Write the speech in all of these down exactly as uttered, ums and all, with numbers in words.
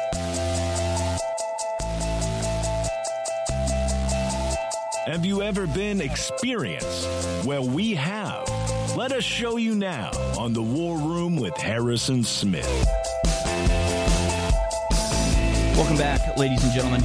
Have you ever been experienced? Well, we have. Let us show you now on The War Room with Harrison Smith. Welcome back, ladies and gentlemen.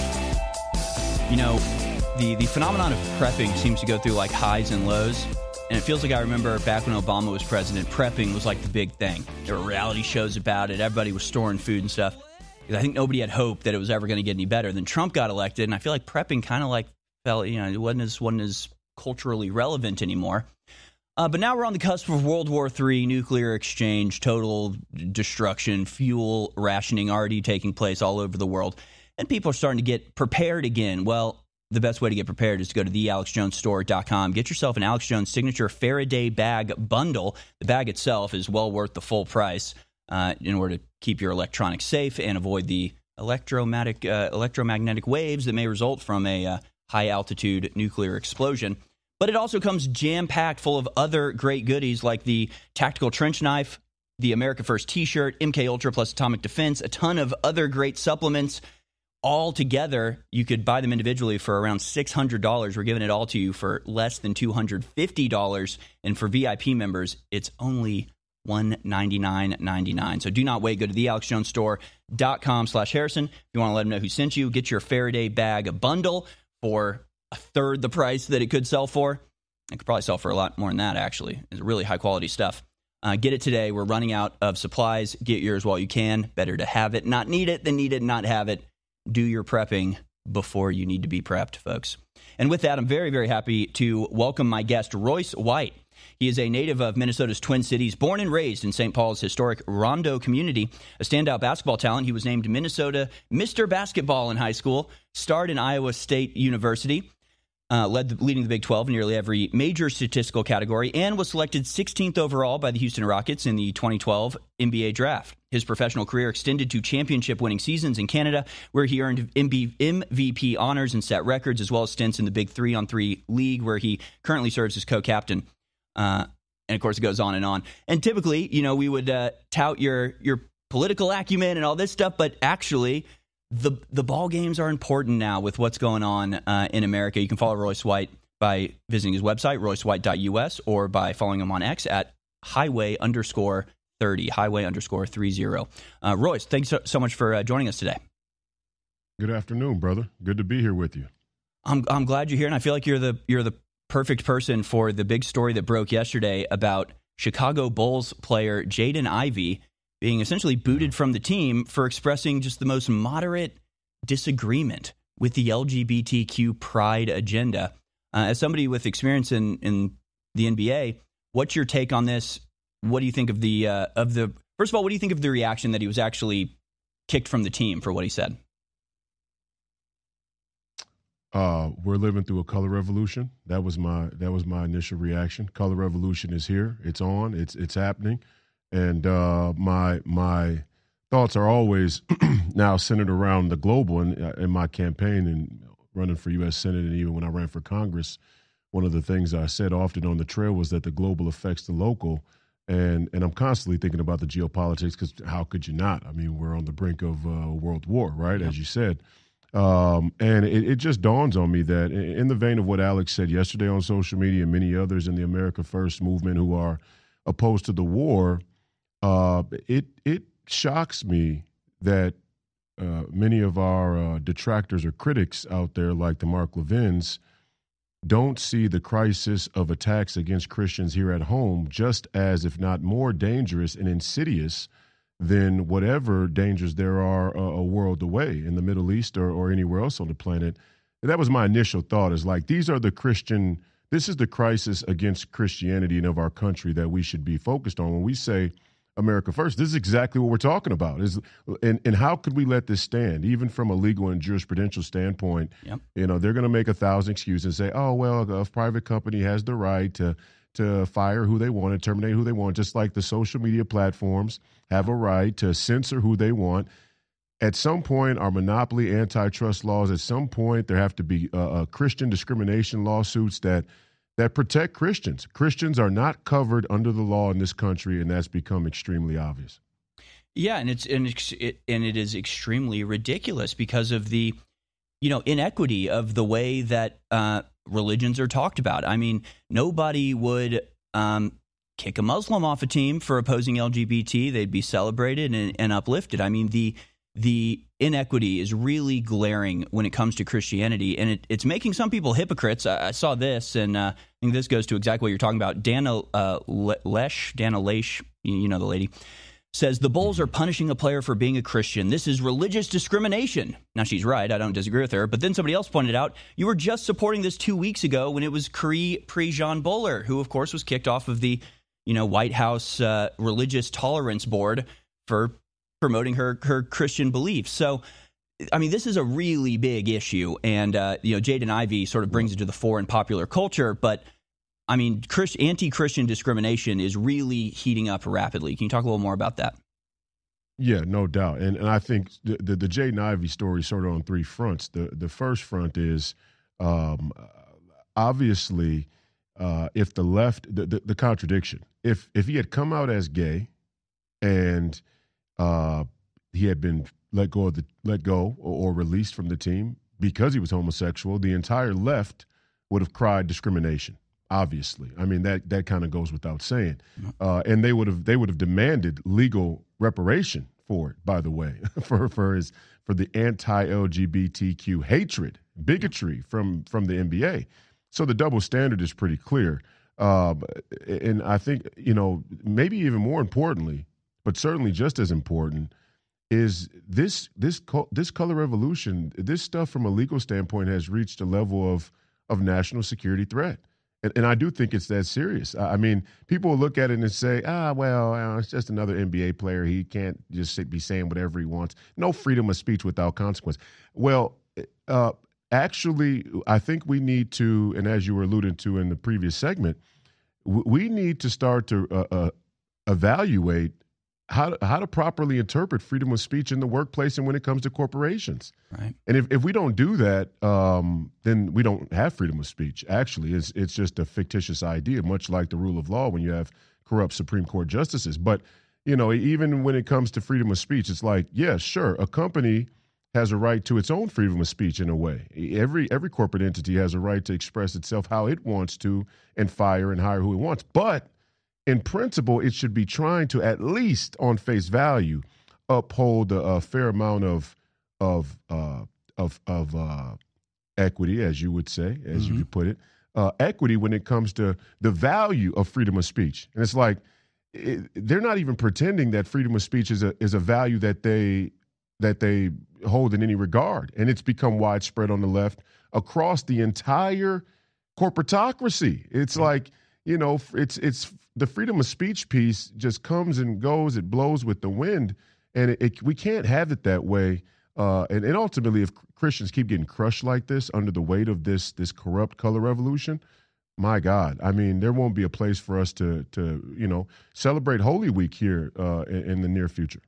You know, the, the phenomenon of prepping seems to go through like highs and lows. And it feels like I remember back when Obama was president, prepping was like the big thing. There were reality shows about it. Everybody was storing food and stuff. I think nobody had hope that it was ever going to get any better. Then Trump got elected, and I feel like prepping kind of like felt, you know, it wasn't as, wasn't as culturally relevant anymore. Uh, but now we're on the cusp of World War Three, nuclear exchange, total destruction, fuel rationing already taking place all over the world. And people are starting to get prepared again. Well, the best way to get prepared is to go to the alex jones store dot com. Get yourself an Alex Jones signature Faraday bag bundle. The bag itself is well worth the full price uh, in order to keep your electronics safe and avoid the electromagnetic, uh, electromagnetic waves that may result from a uh, high-altitude nuclear explosion. But it also comes jam-packed full of other great goodies like the tactical trench knife, the America First t-shirt, M K Ultra plus Atomic Defense, a ton of other great supplements. All together, you could buy them individually for around six hundred dollars. We're giving it all to you for less than two hundred fifty dollars. And for V I P members, it's only one hundred ninety-nine ninety-nine. So do not wait. Go to the alex jones store dot com slash Harrison. If you want to let them know who sent you, get your Faraday bag bundle for a third the price that it could sell for. It could probably sell for a lot more than that, actually. It's really high-quality stuff. Uh, get it today. We're running out of supplies. Get yours while you can. Better to have it, not need it, than need it and not have it. Do your prepping before you need to be prepped, folks. And with that, I'm very, very happy to welcome my guest, Royce White. He is a native of Minnesota's Twin Cities, born and raised in Saint Paul's historic Rondo community. A standout basketball talent, he was named Minnesota Mister Basketball in high school, starred in Iowa State University, uh, led the, leading the Big twelve in nearly every major statistical category, and was selected sixteenth overall by the Houston Rockets in the twenty twelve N B A draft. His professional career extended to championship-winning seasons in Canada, where he earned M V P honors and set records, as well as stints in the Big three-on-three league, where he currently serves as co-captain. Uh, and, of course, it goes on and on. And typically, you know, we would uh, tout your your political acumen and all this stuff, but actually, the the ball games are important now with what's going on uh, in America. You can follow Royce White by visiting his website, royce white dot u s, or by following him on X at highway underscore thirty, highway underscore three zero. Uh, Royce, thanks so, so much for uh, joining us today. Good afternoon, brother. Good to be here with you. I'm I'm glad you're here, and I feel like you're the you're the perfect person for the big story that broke yesterday about Chicago Bulls player Jaden Ivey being essentially booted from the team for expressing just the most moderate disagreement with the L G B T Q pride agenda. Uh, as somebody with experience in, in the N B A, what's your take on this? What do you think of the uh, of the first of all? What do you think of the reaction that he was actually kicked from the team for what he said? Uh, we're living through a color revolution. That was my that was my initial reaction. Color revolution is here. It's on. It's it's happening. And uh, my my thoughts are always now centered around the global. And in, in my campaign and running for U S Senate, and even when I ran for Congress, one of the things I said often on the trail was that the global affects the local. And and I'm constantly thinking about the geopolitics, because how could you not? I mean, we're on the brink of uh, world war, right? Yep. As you said. Um, and it, it just dawns on me that in the vein of what Alex said yesterday on social media and many others in the America First movement who are opposed to the war, uh, it it shocks me that uh, many of our uh, detractors or critics out there, like the Mark Levins, don't see the crisis of attacks against Christians here at home just as, if not more dangerous and insidious than whatever dangers there are a, a world away in the Middle East or, or anywhere else on the planet. And that was my initial thought, is like, these are the Christian, this is the crisis against Christianity and of our country that we should be focused on. When we say America First, this is exactly what we're talking about. Is and, and how could we let this stand, even from a legal and jurisprudential standpoint? Yep. You know, they're going to make a thousand excuses and say, oh, well, a private company has the right to to fire who they want and terminate who they want, just like the social media platforms have a right to censor who they want. At some point, our monopoly antitrust laws, at some point, there have to be uh, uh, Christian discrimination lawsuits that that protect Christians. Christians are not covered under the law in this country, and that's become extremely obvious. Yeah, and it's and it's, it, and it is extremely ridiculous because of the, you know, inequity of the way that uh, religions are talked about. I mean, nobody would um, kick a Muslim off a team for opposing L G B T. They'd be celebrated and, and uplifted. I mean, the the inequity is really glaring when it comes to Christianity, and it, it's making some people hypocrites. I, I saw this, and uh, I think this goes to exactly what you're talking about. Dana uh, Lesh, Dana Lesh, you, you know the lady, says the Bulls are punishing a player for being a Christian. This is religious discrimination. Now, she's right. I don't disagree with her. But then somebody else pointed out, you were just supporting this two weeks ago when it was Cree Prejean Bowler, who, of course, was kicked off of the you know, White House uh, Religious Tolerance Board for promoting her, her Christian beliefs. So, I mean, this is a really big issue. And, uh, you know, Jaden Ivey sort of brings it to the fore in popular culture. But, I mean, Christ, anti-Christian discrimination is really heating up rapidly. Can you talk a little more about that? Yeah, no doubt. And and I think the the, the Jaden Ivey story is sort of on three fronts. The the first front is um, obviously uh, if the left, the, the, the contradiction, if if he had come out as gay and uh, he had been let go of the let go or, or released from the team because he was homosexual, the entire left would have cried discrimination. Obviously, I mean that that kind of goes without saying, uh, and they would have they would have demanded legal reparation for it. By the way, for for his for the anti-L G B T Q hatred, bigotry from from the N B A. So the double standard is pretty clear, uh, and I think you know maybe even more importantly, but certainly just as important, is this this this color revolution. This stuff from a legal standpoint has reached a level of of national security threat. And, and I do think it's that serious. I mean, people will look at it and say, ah, well, uh, it's just another N B A player. He can't just sit, be saying whatever he wants. No freedom of speech without consequence. Well, uh, actually, I think we need to, and as you were alluding to in the previous segment, w- we need to start to uh, uh, evaluate how to, how to properly interpret freedom of speech in the workplace and when it comes to corporations. Right. And if, if we don't do that, um, then we don't have freedom of speech. Actually, it's it's just a fictitious idea, much like the rule of law when you have corrupt Supreme Court justices. But, you know, even when it comes to freedom of speech, it's like, yeah, sure, a company has a right to its own freedom of speech in a way. Every every corporate entity has a right to express itself how it wants to and fire and hire who it wants. But in principle, it should be trying to, at least on face value, uphold a, a fair amount of of uh, of of uh, equity, as you would say, as mm-hmm. you could put it, uh, equity when it comes to the value of freedom of speech. And it's like it, they're not even pretending that freedom of speech is a is a value that they that they hold in any regard, and it's become widespread on the left across the entire corporatocracy. It's mm-hmm. like. You know, it's it's the freedom of speech piece just comes and goes. It blows with the wind, and it, it, we can't have it that way. Uh, and, and ultimately, if Christians keep getting crushed like this under the weight of this this corrupt color revolution, my God, I mean, there won't be a place for us to to you know celebrate Holy Week here uh, in, in the near future.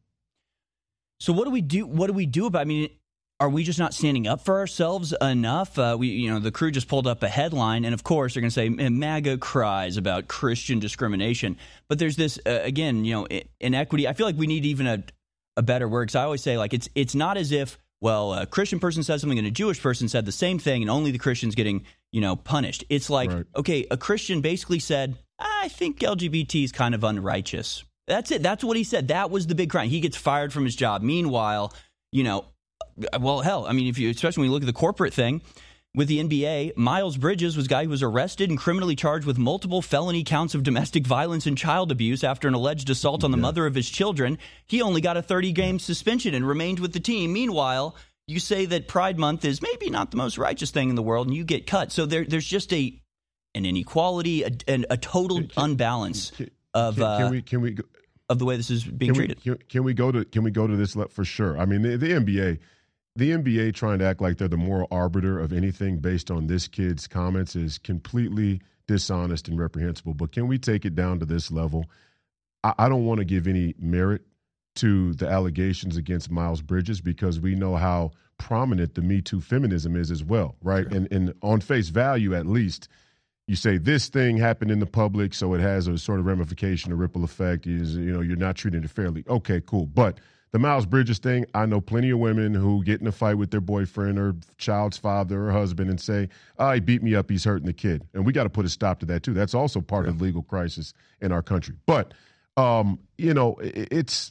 So what do we do? What do we do about? I mean. Are we just not standing up for ourselves enough? Uh, we, you know, the Crew just pulled up a headline, and of course they're going to say MAGA cries about Christian discrimination. But there's this uh, again, you know, inequity. I feel like we need even a, a better word. Because I always say, like, it's it's not as if well, a Christian person said something and a Jewish person said the same thing, and only the Christian's getting you know punished. It's like right. okay, a Christian basically said, I think L G B T is kind of unrighteous. That's it. That's what he said. That was the big crime. He gets fired from his job. Meanwhile, you know. Well, hell, I mean, if you, especially when you look at the corporate thing with the N B A, Miles Bridges was a guy who was arrested and criminally charged with multiple felony counts of domestic violence and child abuse after an alleged assault on the yeah. mother of his children. He only got a thirty-game suspension and remained with the team. Meanwhile, you say that Pride Month is maybe not the most righteous thing in the world, and you get cut. So there, there's just a an inequality, a, an, a total can, unbalance can, of can, can uh, we can we go, of the way this is being can treated. We, can, can we go to can we go to this for sure? I mean, the, the N B A. The N B A trying to act like they're the moral arbiter of anything based on this kid's comments is completely dishonest and reprehensible. But can we take it down to this level? I, I don't want to give any merit to the allegations against Miles Bridges because we know how prominent the Me Too feminism is as well, right? Sure. And, and on face value, at least, you say this thing happened in the public, so it has a sort of ramification, a ripple effect. Is you know you're not treating it fairly. Okay, cool. But the Miles Bridges thing, I know plenty of women who get in a fight with their boyfriend or child's father or husband and say, "Oh, he beat me up. He's hurting the kid," and we got to put a stop to that too. That's also part yeah. of the legal crisis in our country. But um, you know, it, it's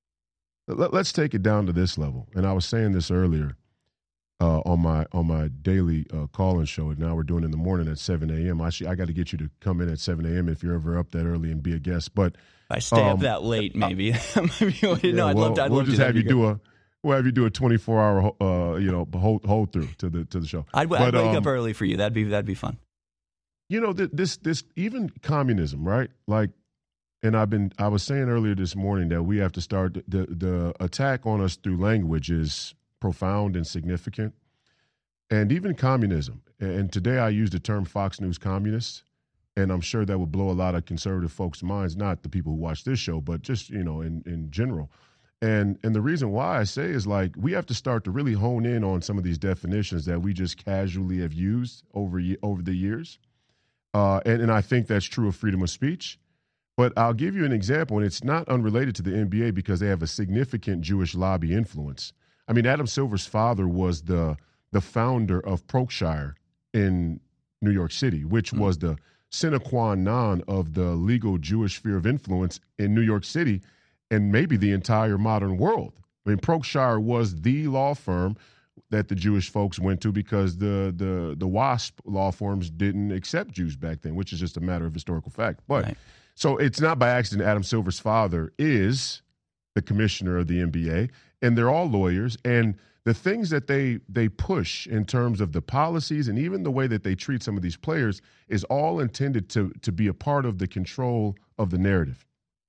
let, let's take it down to this level. And I was saying this earlier. Uh, on my on my daily uh, call-in show, and now we're doing it in the morning at seven a.m. I, sh- I got to get you to come in at seven a.m. if you're ever up that early and be a guest. But I stay um, up that late, maybe. maybe yeah, no, I'd well, love to. I'd we'll love just to. have you do do a we'll have you do a twenty-four hour uh, you know hold hold through to the to the show. I'd, but, I'd wake um, up early for you. That'd be that'd be fun. You know th- this this even communism, right? Like, and I've been I was saying earlier this morning that we have to start the the attack on us through language is profound and significant. And even communism, and today I used the term Fox News communists, and I'm sure that would blow a lot of conservative folks' minds, not the people who watch this show, but just, you know, in, in general. And and the reason why I say is like we have to start to really hone in on some of these definitions that we just casually have used over, over the years. Uh, and, and I think that's true of freedom of speech. But I'll give you an example, and it's not unrelated to the N B A because they have a significant Jewish lobby influence. I mean, Adam Silver's father was the the founder of Proshire in New York City, which mm-hmm. was the sine qua non of the legal Jewish sphere of influence in New York City and maybe the entire modern world. I mean, Proshire was the law firm that the Jewish folks went to because the the the WASP law firms didn't accept Jews back then, which is just a matter of historical fact. But right. So it's not by accident Adam Silver's father is the commissioner of the N B A, and they're all lawyers, and the things that they they push in terms of the policies and even the way that they treat some of these players is all intended to, to be a part of the control of the narrative.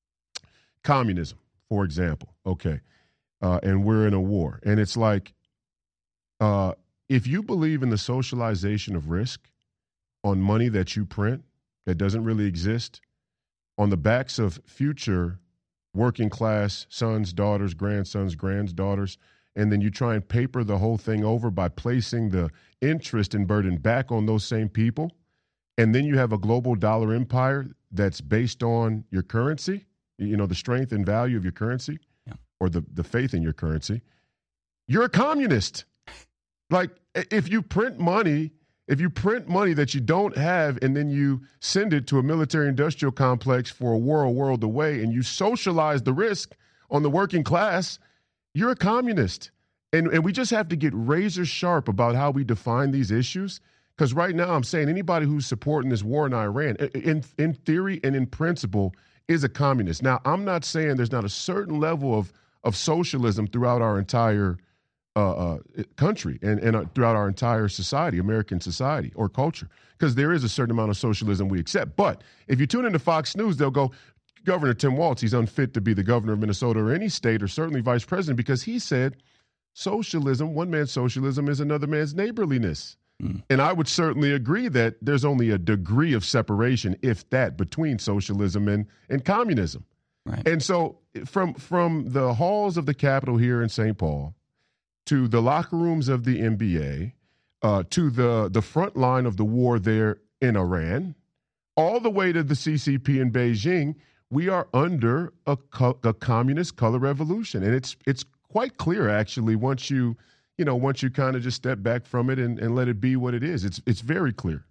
Communism, for example, okay, uh, and we're in a war. And it's like uh, if you believe in the socialization of risk on money that you print that doesn't really exist, on the backs of future working class sons, daughters, grandsons, granddaughters, and then you try and paper the whole thing over by placing the interest and burden back on those same people, and then you have a global dollar empire that's based on your currency, you know, the strength and value of your currency yeah. or the, the faith in your currency, you're a communist. Like, if you print money, if you print money that you don't have and then you send it to a military-industrial complex for a war a world away and you socialize the risk on the working class, you're a communist. And and we just have to get razor sharp about how we define these issues. Because right now I'm saying anybody who's supporting this war in Iran, in, in theory and in principle, is a communist. Now, I'm not saying there's not a certain level of, of socialism throughout our entire uh, uh, country and, and uh, throughout our entire society, American society or culture, because there is a certain amount of socialism we accept. But if you tune into Fox News, they'll go, Governor Tim Walz, he's unfit to be the governor of Minnesota or any state or certainly vice president because he said socialism, one man's socialism is another man's neighborliness. Mm. And I would certainly agree that there's only a degree of separation, if that, between socialism and, and communism. Right. And so from from the halls of the Capitol here in Saint Paul to the locker rooms of the N B A uh, to the, the front line of the war there in Iran, all the way to the C C P in Beijing, we are under a, co- a communist color revolution. And it's it's quite clear, actually, once you, you know, once you kind of just step back from it and, and let it be what it is. It's it's very clear.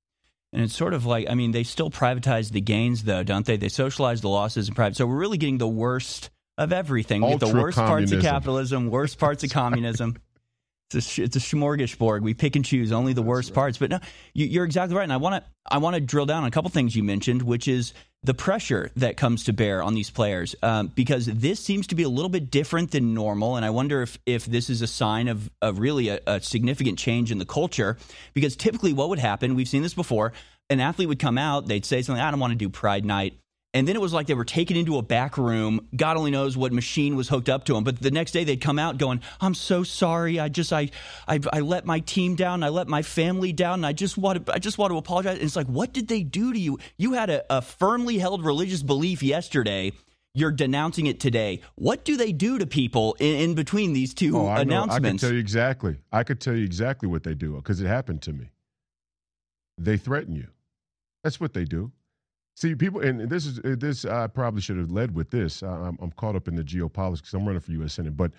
And it's sort of like, I mean, they still privatize the gains, though, don't they? They socialize the losses in private. So we're really getting the worst of everything. We get the worst parts of capitalism, worst parts of communism. It's a, it's a smorgasbord. We pick and choose only the worst right. parts. But no, you, you're exactly right. And I want to I want to drill down on a couple things you mentioned, which is the pressure that comes to bear on these players, um, because this seems to be a little bit different than normal. And I wonder if if this is a sign of, of really a, a significant change in the culture, because typically what would happen, we've seen this before, an athlete would come out, they'd say something, I don't want to do Pride Night. And then it was like they were taken into a back room. God only knows what machine was hooked up to them. But the next day they'd come out going, I'm so sorry. I just I I, I let my team down. I let my family down. And I just want to I just want to apologize. And it's like, what did they do to you? You had a, a firmly held religious belief yesterday. You're denouncing it today. What do they do to people in, in between these two oh, I announcements? Know. I can tell you exactly. I could tell you exactly what they do because it happened to me. They threaten you. That's what they do. See, people, and this is this. I probably should have led with this. I'm, I'm caught up in the geopolitics because I'm running for U S Senate. But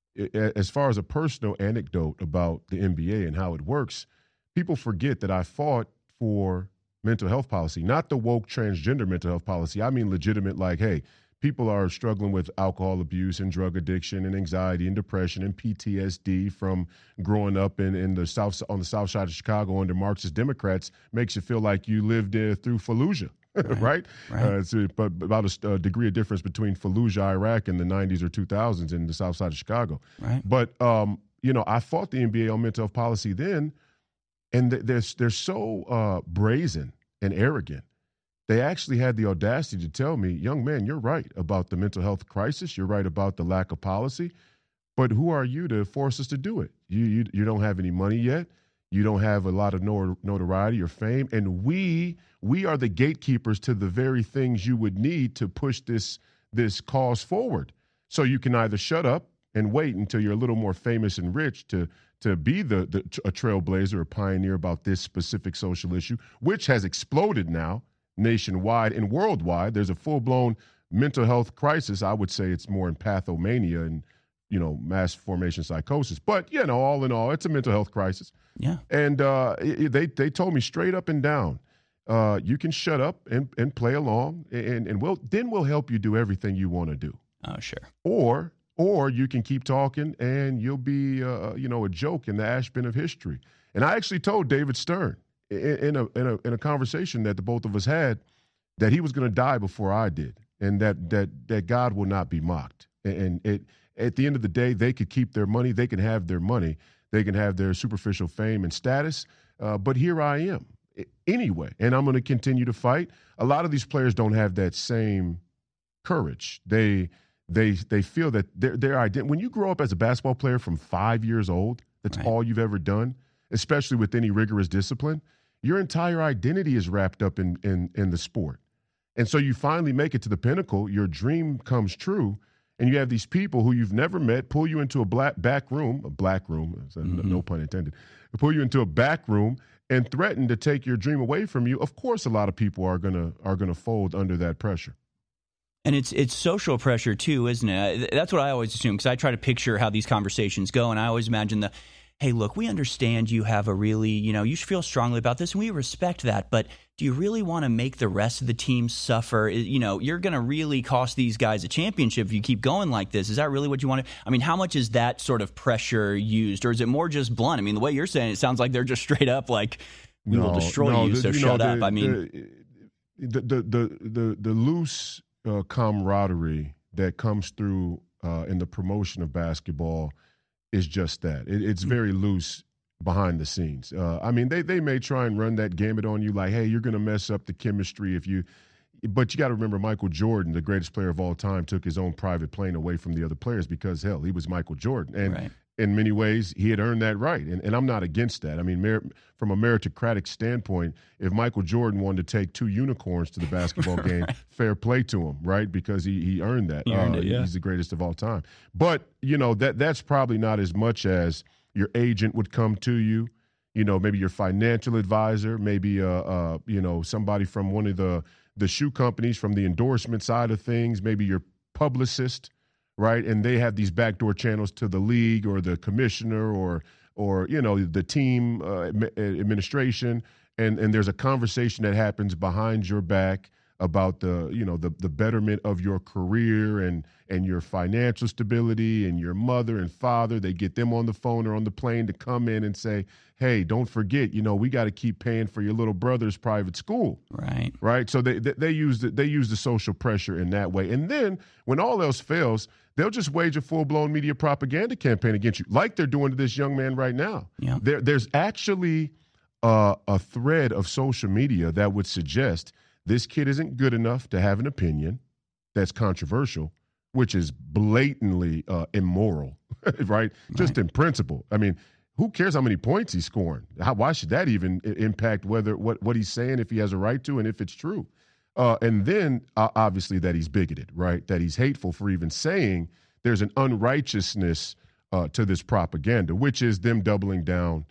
as far as a personal anecdote about the N B A and how it works, people forget that I fought for mental health policy, not the woke transgender mental health policy. I mean legitimate, like, hey, people are struggling with alcohol abuse and drug addiction and anxiety and depression and P T S D from growing up in, in the south on the south side of Chicago under Marxist Democrats. Makes you feel like you lived there through Fallujah. Right, right. right. Uh, it's a, but about a, a degree of difference between Fallujah, Iraq, in the nineties or two thousands in the South Side of Chicago. Right. But um, you know, I fought the N B A on mental health policy then, and they're they're so uh, brazen and arrogant. They actually had the audacity to tell me, "Young man, you're right about the mental health crisis. You're right about the lack of policy. But who are you to force us to do it? You you you don't have any money yet. You don't have a lot of notoriety or fame, and we we are the gatekeepers to the very things you would need to push this this cause forward. So you can either shut up and wait until you're a little more famous and rich to to be the, the a trailblazer or pioneer about this specific social issue, which has exploded now nationwide and worldwide. There's a full-blown mental health crisis. I would say it's more in pathomania and, you know, mass formation psychosis. But, you know, all in all, it's a mental health crisis. Yeah. And uh, it, they they told me straight up and down, uh, you can shut up and, and play along, and, and we'll then we'll help you do everything you want to do. Oh, sure. Or or you can keep talking, and you'll be, uh, you know, a joke in the ash bin of history. And I actually told David Stern in, in, a, in, a, in a conversation that the both of us had that he was going to die before I did, and that that that God will not be mocked. And it at the end of the day, they could keep their money. They can have their money. They can have their superficial fame and status. Uh, but here I am anyway, and I'm going to continue to fight. A lot of these players don't have that same courage. They they they feel that their their identity. When you grow up as a basketball player from five years old, that's right. all you've ever done, especially with any rigorous discipline. Your entire identity is wrapped up in in in the sport, and so you finally make it to the pinnacle. Your dream comes true. And you have these people who you've never met pull you into a black back room, a black room, mm-hmm. no pun intended, pull you into a back room and threaten to take your dream away from you. Of course, a lot of people are gonna are gonna fold under that pressure. And it's it's social pressure too, isn't it? That's what I always assume, because I try to picture how these conversations go, and I always imagine the, hey, look, we understand you have a really, you know, you feel strongly about this, and we respect that, but do you really want to make the rest of the team suffer? You know, you're going to really cost these guys a championship if you keep going like this. Is that really what you want to? I mean, how much is that sort of pressure used, or is it more just blunt? I mean, the way you're saying it, it sounds like they're just straight up like, we no, will destroy no, you, the, so you shut know, up. The, I mean, the the the the, the loose uh, camaraderie that comes through uh, in the promotion of basketball is just that. It, it's very loose behind the scenes. Uh, I mean, they they may try and run that gambit on you like, hey, you're going to mess up the chemistry if you – but you got to remember Michael Jordan, the greatest player of all time, took his own private plane away from the other players because, hell, he was Michael Jordan. And right. in many ways, he had earned that right. And, and I'm not against that. I mean, mer- from a meritocratic standpoint, if Michael Jordan wanted to take two unicorns to the basketball right. game, fair play to him, right? Because he, he earned that. He earned uh, it, yeah. He's the greatest of all time. But, you know, that that's probably not as much as your agent would come to you. You know, maybe your financial advisor, maybe, uh, uh, you know, somebody from one of the, the shoe companies from the endorsement side of things, maybe your publicist, right? And they have these backdoor channels to the league or the commissioner or, or you know, the team uh, administration. And, and there's a conversation that happens behind your back about the, you know, the, the betterment of your career and, and your financial stability and your mother and father. They get them on the phone or on the plane to come in and say, hey, don't forget, you know, we got to keep paying for your little brother's private school. Right. Right. So they, they, they use the, they use the social pressure in that way. And then when all else fails, they'll just wage a full-blown media propaganda campaign against you, like they're doing to this young man right now. Yeah. There, there's actually uh, a thread of social media that would suggest this kid isn't good enough to have an opinion that's controversial, which is blatantly uh, immoral, right? right? Just in principle. I mean, who cares how many points he's scoring? How, why should that even impact whether what, what he's saying, if he has a right to, and if it's true? Uh, and then, uh, obviously, that he's bigoted, right? That he's hateful for even saying there's an unrighteousness uh, to this propaganda, which is them doubling down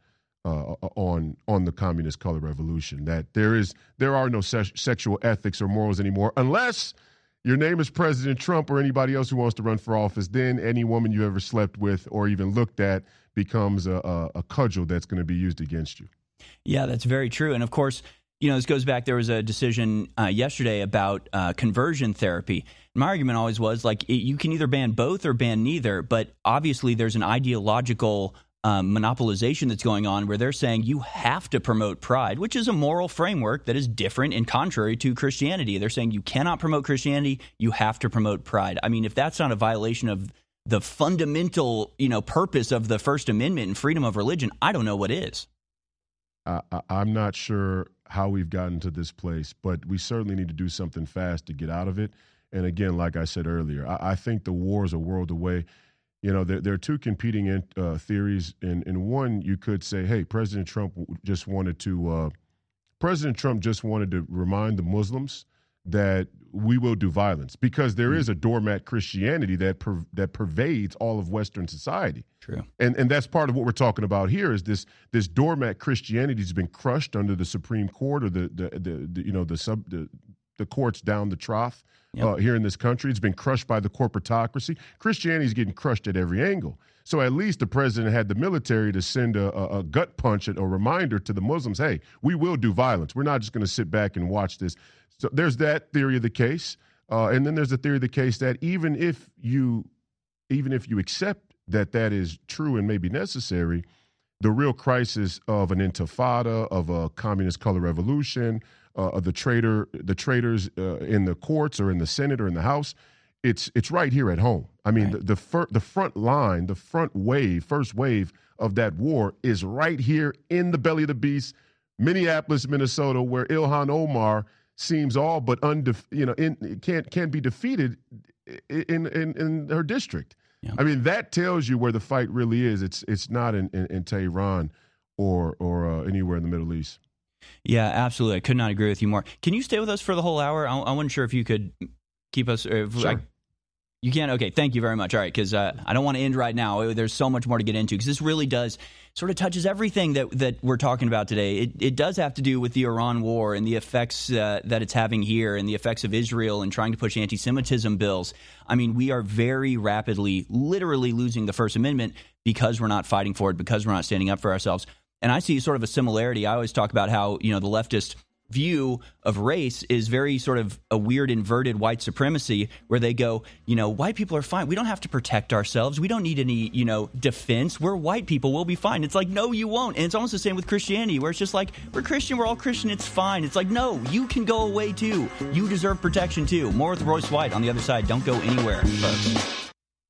uh, on on the communist color revolution. That there is there are no se- sexual ethics or morals anymore, unless your name is President Trump or anybody else who wants to run for office. Then any woman you ever slept with or even looked at becomes a, a, a cudgel that's going to be used against you. Yeah, that's very true. And of course, you know, this goes back. There was a decision uh, yesterday about uh, conversion therapy. My argument always was like it, you can either ban both or ban neither. But obviously, there's an ideological um, monopolization that's going on where they're saying you have to promote pride, which is a moral framework that is different and contrary to Christianity. They're saying you cannot promote Christianity. You have to promote pride. I mean, if that's not a violation of the fundamental, you know, purpose of the First Amendment and freedom of religion, I don't know what is. I, I, I'm not sure how we've gotten to this place, but we certainly need to do something fast to get out of it. And again, like I said earlier, I, I think the war is a world away. You know, there, there are two competing in, uh, theories. In, in one, you could say, hey, President Trump just wanted to uh, President Trump just wanted to remind the Muslims that we will do violence, because there mm-hmm. is a doormat Christianity that per, that pervades all of Western society. True. And and that's part of what we're talking about here is this this doormat Christianity has been crushed under the Supreme Court or the the, the, the you know the sub the, the courts down the trough yep. uh, here in this country. It's been crushed by the corporatocracy. Christianity is getting crushed at every angle. So at least the president had the military to send a, a, a gut punch, a reminder to the Muslims, hey, we will do violence. We're not just going to sit back and watch this. So there's that theory of the case. Uh, and then there's the theory of the case that even if you even if you accept that that is true and maybe necessary, the real crisis of an intifada, of a communist color revolution, uh, of the traitor, the traitors uh, in the courts or in the Senate or in the House, it's it's right here at home. I mean, right. the the, fir- the front line, the front wave, first wave of that war is right here in the belly of the beast, Minneapolis, Minnesota, where Ilhan Omar seems all but undef- you know, in, can't can't be defeated in in, in her district. Yeah. I mean, that tells you where the fight really is. It's it's not in, in, in Tehran or or uh, anywhere in the Middle East. Yeah, absolutely. I could not agree with you more. Can you stay with us for the whole hour? I, I wasn't sure if you could keep us. If, sure. I, you can? Okay, thank you very much. All right, because uh, I don't want to end right now. There's so much more to get into because this really does sort of touches everything that, that we're talking about today. It, it does have to do with the Iran war and the effects uh, that it's having here and the effects of Israel and trying to push anti-Semitism bills. I mean, we are very rapidly, literally losing the First Amendment because we're not fighting for it, because we're not standing up for ourselves. And I see sort of a similarity. I always talk about how, you know, the leftist view of race is very sort of a weird inverted white supremacy where they go, you know, white people are fine. We don't have to protect ourselves. We don't need any, you know, defense. We're white people. We'll be fine. It's like, no, you won't. And it's almost the same with Christianity where it's just like, we're Christian. We're all Christian. It's fine. It's like, no, you can go away too. You deserve protection too. More with Royce White on the other side. Don't go anywhere, folks.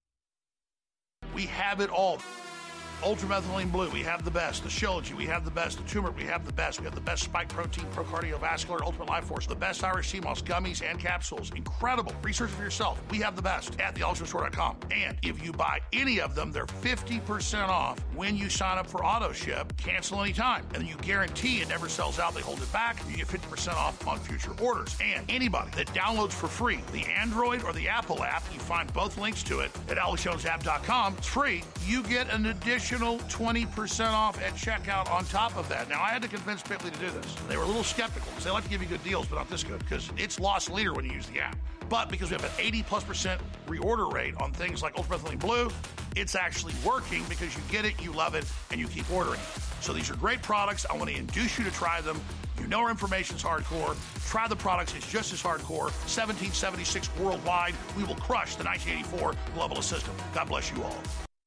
We have it all. Ultramethylene Blue, we have the best. The Shilajit, we have the best. The turmeric, we have the best. We have the best spike protein, pro cardiovascular, ultimate life force, the best Irish sea moss gummies and capsules. Incredible. Research for yourself. We have the best at the ultra store dot com. And if you buy any of them, they're fifty percent off when you sign up for auto ship. Cancel anytime. And then you guarantee it never sells out. They hold it back. You get fifty percent off on future orders. And anybody that downloads for free the Android or the Apple app, you find both links to it at alex jones app dot com. It's free. You get an additional twenty percent off at checkout on top of that. Now, I had to convince Pitley to do this. They were a little skeptical because they like to give you good deals, but not this good because it's lost leader when you use the app. But because we have an eighty plus percent reorder rate on things like Ultramethylene Blue, it's actually working because you get it, you love it, and you keep ordering it. So these are great products. I want to induce you to try them. You know our information's hardcore. Try the products. It's just as hardcore. seventeen seventy-six worldwide. We will crush the nineteen eighty-four global system. God bless you all.